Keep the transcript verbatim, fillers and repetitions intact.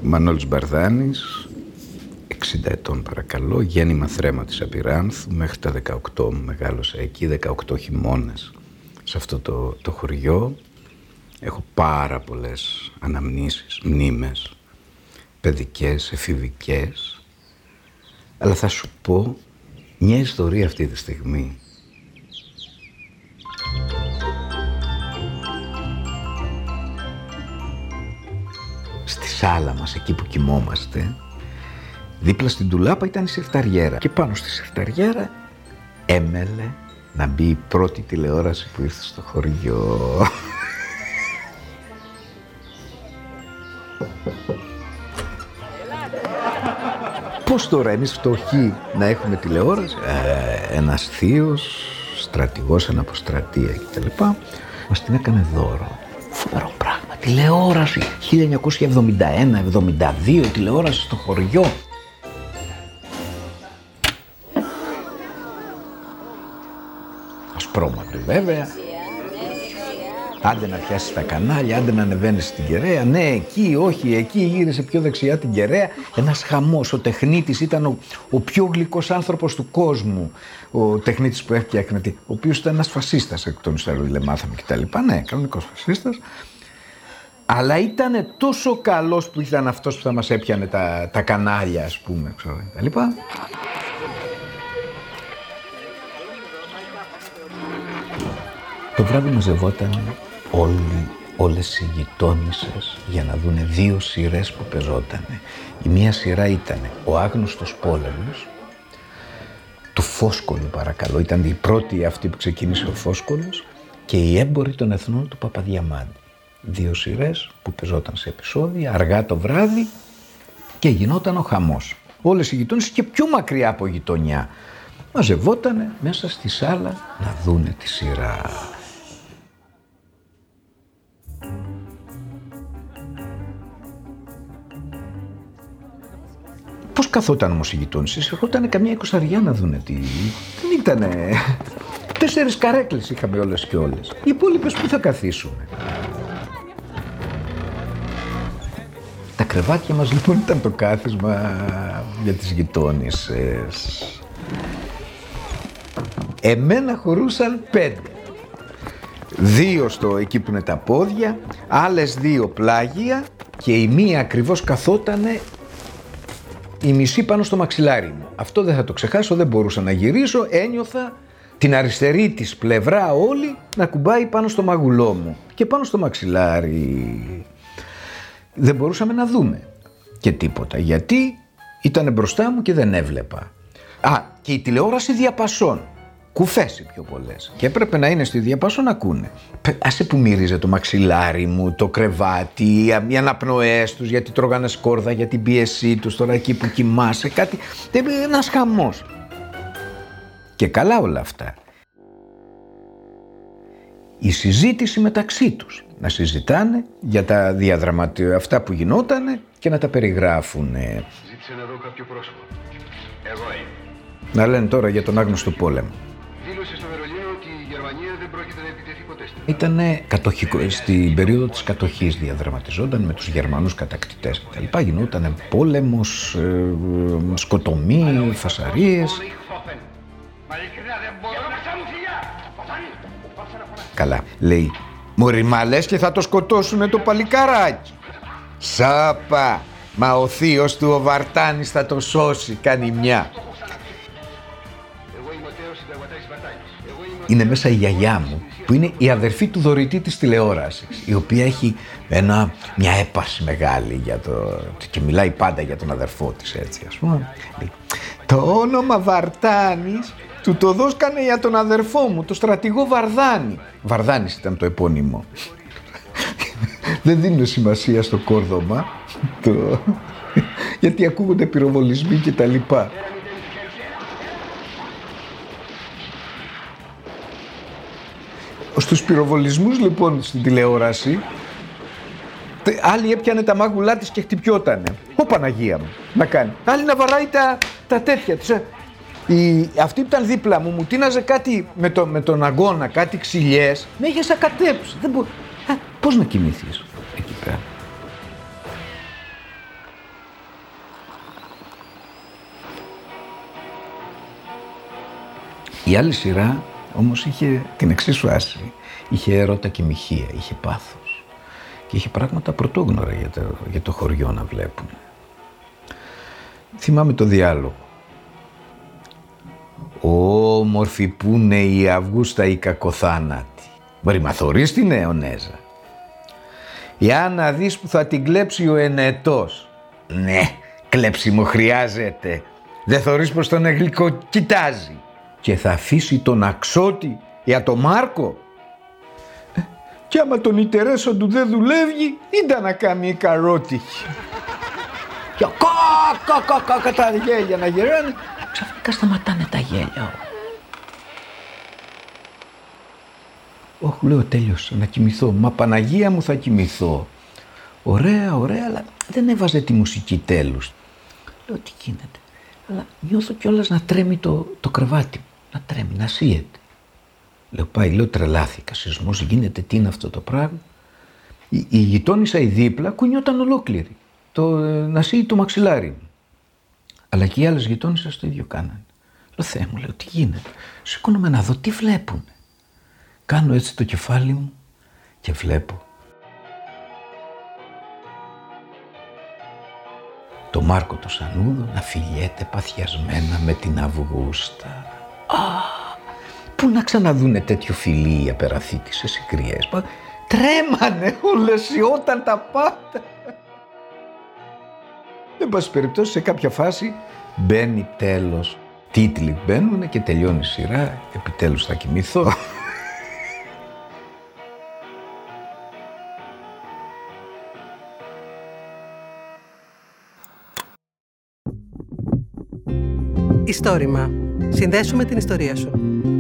Μανώλης Μπαρδάνης, εξήντα ετών παρακαλώ, γέννημα Θρέμα της Απειράνθου, μέχρι τα δεκαοκτώ μου μεγάλωσα εκεί, δεκαοκτώ χειμώνες σε αυτό το, το χωριό. Έχω πάρα πολλές αναμνήσεις, μνήμες, παιδικές, εφηβικές, αλλά θα σου πω μια ιστορία αυτή τη στιγμή. Στη σάλα μας, εκεί που κοιμόμαστε, δίπλα στην ντουλάπα ήταν η συρταριέρα και πάνω στη συρταριέρα έμελε να μπει η πρώτη τηλεόραση που ήρθε στο χωριό. Πώς τώρα εμείς φτωχοί να έχουμε τηλεόραση? Ε, ένας θείος, στρατηγός αναποστρατεία κτλ. Μας την έκανε δώρο. Φοβερό πράγμα. Τηλεόραση. χίλια εννιακόσια εβδομήντα ένα εβδομήντα δύο τηλεόραση στο χωριό. Ασπρόμαυρη βέβαια. Άντε να πιάσεις τα κανάλια, άντε να ανεβαίνεις στην Κεραία. Ναι, εκεί, όχι, εκεί γύρισε πιο δεξιά την Κεραία. Ένας χαμός. Ο τεχνίτης ήταν ο, ο πιο γλυκός άνθρωπος του κόσμου. Ο τεχνίτης που έφτιαχνε, ο οποίος ήταν ένας φασίστας εκ των υστέρων, δηλαδή μάθαμε κτλ. Ναι, κανονικός φασίστας. Αλλά ήταν τόσο καλός που ήταν αυτός που θα μας έπιανε τα, τα κανάλια, ας πούμε, ξέρω, κτλ. Το βράδυ μαζευόταν όλοι, όλες οι γειτόνισσες για να δούνε δύο σειρές που πεζότανε. Η μία σειρά ήταν ο Άγνωστος Πόλεμος, του Φόσκολου παρακαλώ, ήταν η πρώτη αυτή που ξεκίνησε ο Φόσκολος, και οι Έμποροι των Εθνών του Παπαδιαμάντη. Δύο σειρές που πεζόταν σε επεισόδια, αργά το βράδυ, και γινόταν ο χαμός. Όλες οι γειτόνισσες και πιο μακριά από γειτονιά μαζευότανε μέσα στη σάλα να δούνε τη σειρά. Πώς καθόταν όμως οι γειτόνισσες? Ερχότανε καμιά εικοσαριά να δούνε τι. Δεν ήτανε. Τέσσερις καρέκλες είχαμε όλες και όλες. Οι υπόλοιπες πού θα καθίσουνε? Τα κρεβάτια μας λοιπόν ήταν το κάθισμα για τις γειτόνισσες. Εμένα χωρούσαν πέντε. Δύο στο εκεί που είναι τα πόδια, άλλες δύο πλάγια και η μία ακριβώς καθότανε η μισή πάνω στο μαξιλάρι μου. Αυτό δεν θα το ξεχάσω, δεν μπορούσα να γυρίσω, ένιωθα την αριστερή της πλευρά όλη να κουμπάει πάνω στο μαγουλό μου και πάνω στο μαξιλάρι. Δεν μπορούσαμε να δούμε και τίποτα, γιατί ήταν μπροστά μου και δεν έβλεπα. Α, και η τηλεόραση διαπασών. Κουφές οι πιο πολλές. Και έπρεπε να είναι στη διαπάσο να ακούνε. Άσε που μύριζε το μαξιλάρι μου, το κρεβάτι, οι αναπνοές τους, γιατί τρώγανε σκόρδα για την πίεσή τους, τώρα εκεί που κοιμάσαι, κάτι. Ένας χαμός. Και καλά όλα αυτά. Η συζήτηση μεταξύ τους. Να συζητάνε για τα διαδραματικά, αυτά που γινότανε και να τα περιγράφουνε. Ζήτησε να δω κάποιο πρόσωπο. Εγώ είμαι. Να λένε τώρα για τον Άγνωστο Πόλεμο. Δήλωσε στο Βερολίνο ότι η Γερμανία δεν πρόκειται να επιτεθεί ποτέ. Ήτανε κατοχικό, στην περίοδο της κατοχής διαδραματιζόταν με τους Γερμανούς κατακτητές κτλ. Γινότανε πόλεμος, ε, σκοτωμοί, φασαρίες. Καλά, λέει, μωρί μα λες και θα το σκοτώσουνε το παλικάράκι. Σάπα, μα ο θείος του ο Βαρτάνης θα το σώσει, κάνει μια. Είναι μέσα η γιαγιά μου, που είναι η αδερφή του δωρητή της τηλεόρασης, η οποία έχει ένα, μια έπαρση μεγάλη για το, και μιλάει πάντα για τον αδερφό της, έτσι, ας πούμε. Το όνομα Βαρτάνης του το δώσκανε για τον αδερφό μου, το στρατηγό Βαρδάνη. Βαρδάνης ήταν το επώνυμο. Δεν δίνουν σημασία στο κόρδωμα, το... γιατί ακούγονται πυροβολισμοί και τα λοιπά. Στους πυροβολισμούς λοιπόν στην τηλεόραση, άλλη έπιανε τα μάγουλά της και χτυπιότανε. Ω Παναγία μου, να κάνει. Άλλη να βαράει τα, τα τέτοια της. Η, αυτή που ήταν δίπλα μου μου τίναζε κάτι με, το, με τον αγώνα, κάτι ξυλιές. Με είχε σακατέψει. Δεν μπο... Α, πώς να κοιμηθείς εκεί πέρα? Η άλλη σειρά όμως είχε την εξίσου άση. Είχε έρωτα και μοιχεία, είχε πάθος. Και είχε πράγματα πρωτόγνωρα για το, για το χωριό να βλέπουν. Θυμάμαι το διάλογο. Όμορφη που είναι η Αυγούστα η κακοθάνατη. Μπορεί μα θωρείς την Αιωνέζα. Για να δεις που θα την κλέψει ο ενετός. Ναι, κλέψιμο χρειάζεται. Δεν θωρείς πως τον εγλυκό κοιτάζει. Και θα αφήσει τον αξώτη για τον Μάρκο. Ε, κι άμα τον ιτερέσο του δεν δουλεύει, ήταν να κάνει η καρότυχη. Και κα, κα, κα, κα, τα γέλια να γεράνε. Ξαφνικά σταματάνε τα γέλια. Όχι, λέω, τέλειωσα, να κοιμηθώ. Μα Παναγία μου, θα κοιμηθώ. Ωραία, ωραία, αλλά δεν έβαζε τη μουσική τέλους. Λέω, τι γίνεται. Αλλά νιώθω κιόλας να τρέμει το, το κρεβάτι μου. Να τρέμει, να σύεται. Λέω, πάει, λέω, τρελάθηκα. Σεισμός γίνεται, τι είναι αυτό το πράγμα. Η, η γειτόνισσα η δίπλα κουνιόταν ολόκληρη. Το, ε, να σύει το μαξιλάρι μου. Αλλά και οι άλλες γειτόνισσες το ίδιο κάνανε. Λέω, Θεέ μου, λέω, τι γίνεται. Σηκώνομαι να δω τι βλέπουνε. Κάνω έτσι το κεφάλι μου και βλέπω. Το Μάρκο το Σανούδο να φιλιέται παθιασμένα με την Αυγούστα. Α, πού να ξαναδούνε τέτοιο φιλί οι απεραθήτησες οι κρυές. Τρέμανε όλες όταν τα πάτα. Εν πάση περιπτώσει, σε κάποια φάση μπαίνει τέλος. Τίτλοι μπαίνουνε και τελειώνει η σειρά. Επιτέλους θα κοιμηθώ. Ιστόρημα. Συνδέσου με την ιστορία σου.